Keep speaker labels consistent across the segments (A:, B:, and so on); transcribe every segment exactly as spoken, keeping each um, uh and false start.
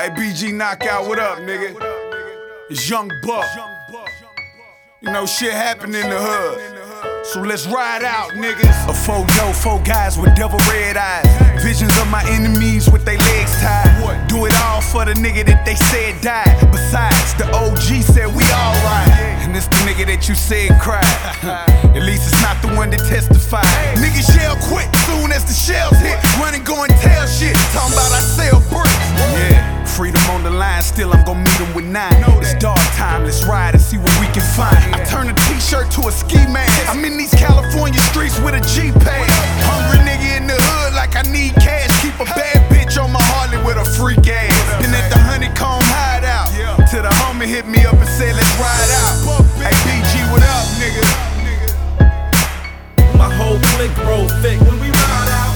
A: Hey, B G Knockout, what up, nigga? It's Young Buck. You know, shit happen in the hood. So let's ride out, niggas. A four yo, four guys with devil red eyes. Visions of my enemies with their legs tied. Do it all for the nigga that they said died. Besides, the O G said we alright. And it's the nigga that you said cried. At least it's not the one that testified. Niggas yell quit soon as the shells hit. Running, go and tell shit. Talking about I sell bricks. Yeah, freedom on the line, still I'm gon' meet him with nine. It's dog time, let's ride and see what we can find. I turn a t-shirt to a ski mask. I'm in these California streets with a G-Pad. Hungry nigga in the hood like I need cash. Keep a bad bitch on my Harley with a freak ass. Then at the honeycomb hideout, till the homie hit me up and said let's ride out. Hey B G, what up, nigga?
B: My whole clique roll thick when we ride out.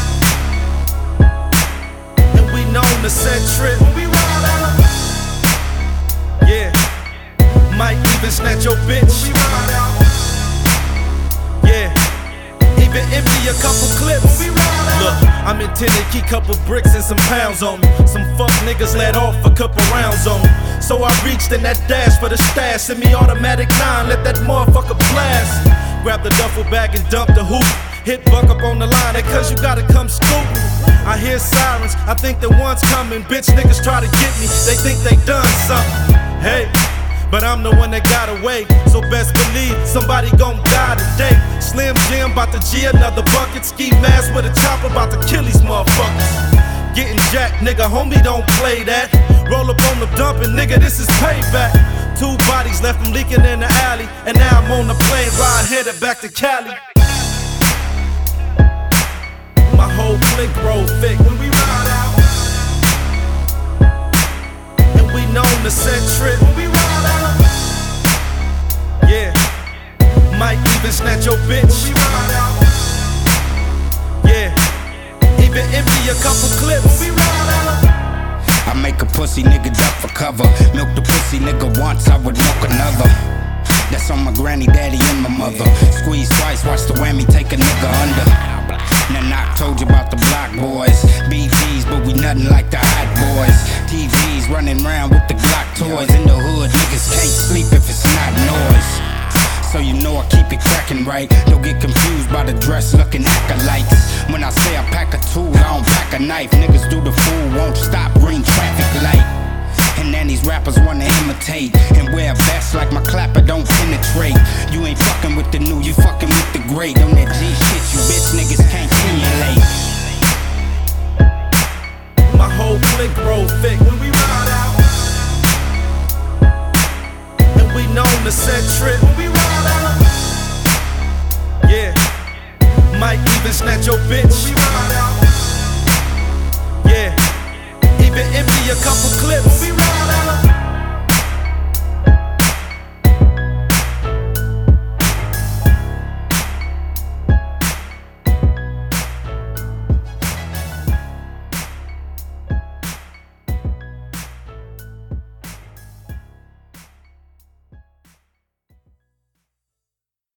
B: And we known to set trip when we ride out. Yeah, might even snatch your bitch when we ride out. Yeah, even empty a couple clips when we ride out. Look, I'm intended to keep couple bricks and some pounds on me. Some fuck niggas let off a couple rounds on me. So I reached in that dash for the stash. Send me automatic nine, let that motherfucker blast. Grab the duffel bag and dump the hoop. Hit Buck up on the line, that cause you gotta come scoop. I hear sirens, I think that one's coming. Bitch niggas try to get me, they think they done something. Hey, but I'm the one that got away. So best believe somebody gon' die today. Slim Jim bout to G another bucket. Ski mask with a chopper bout to kill these motherfuckers. Getting jacked, nigga, homie don't play that. Roll up on the dump and nigga, this is payback. Two bodies left them leaking in the alley. And now I'm on the plane ride headed back to Cali. My whole clique roll thick when we ride out. And we known to set trip when we ride out. Yeah, might even snatch your bitch when we ride out. Yeah, even empty a couple clips when we ride out.
C: I make a pussy nigga duck for cover. Milk the pussy nigga once, I would milk another. That's on my granny, daddy, and my mother. Squeeze twice, watch the whammy take a nigga under. Now Knock told you about the block boys. B Gs, but we nothing like the hot boys. T Vs running around with the Glock toys. In the hood, niggas can't sleep if it's not noise. So you know I keep it crackin' right. Don't get confused by the dress looking acolytes. When I say I pack a tool, I don't pack a knife. Niggas do the fool, won't stop, green traffic light. And then these rappers wanna imitate and wear a vest like my clapper don't penetrate. You ain't fucking with the new, you fucking with the great. On that G shit, you bitch niggas can't simulate.
B: My whole clique roll thick when we ride out. And we known to set trip when we ride out. Yeah, might even snatch your bitch when we ride out.